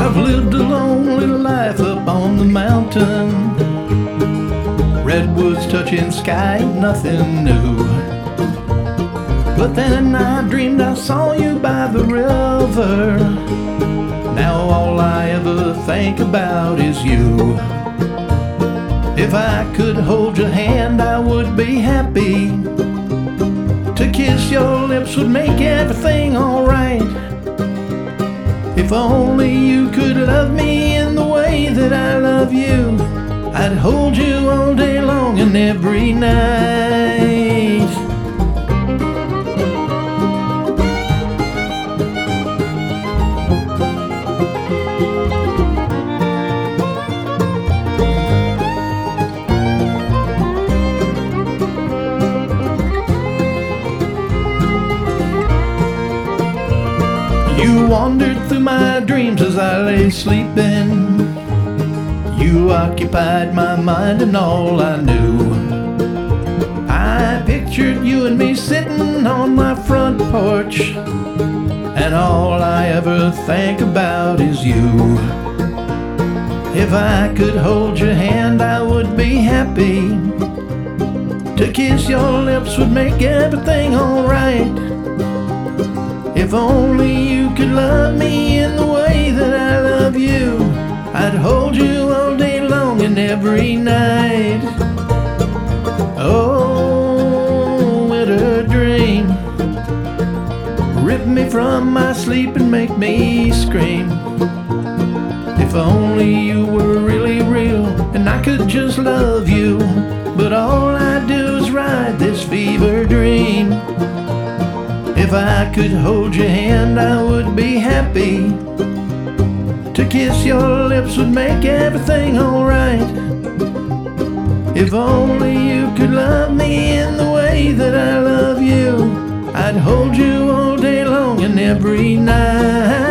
I've lived a lonely life up on the mountain. Redwoods touching sky, nothing new. But then I dreamed I saw you by the river. Now all I ever think about is you. If I could hold your hand, I would be happy. To kiss your lips would make everything alright. If only you could love me in the way that I love you, I'd hold you all day long and every night. You wandered through my dreams as I lay sleeping. You occupied my mind and all I knew. I pictured you and me sitting on my front porch, and all I ever think about is you. If I could hold your hand, I would be happy. To kiss your lips would make everything alright. If only you could love me in the way that I love you, I'd hold you all day long and every night. Oh, winter dream, rip me from my sleep and make me scream. If only you were really real and I could just love you, but all I do is ride this fever dream. If I could hold your hand, I would be happy. To kiss your lips would make everything alright. If only you could love me in the way that I love you, I'd hold you all day long and every night.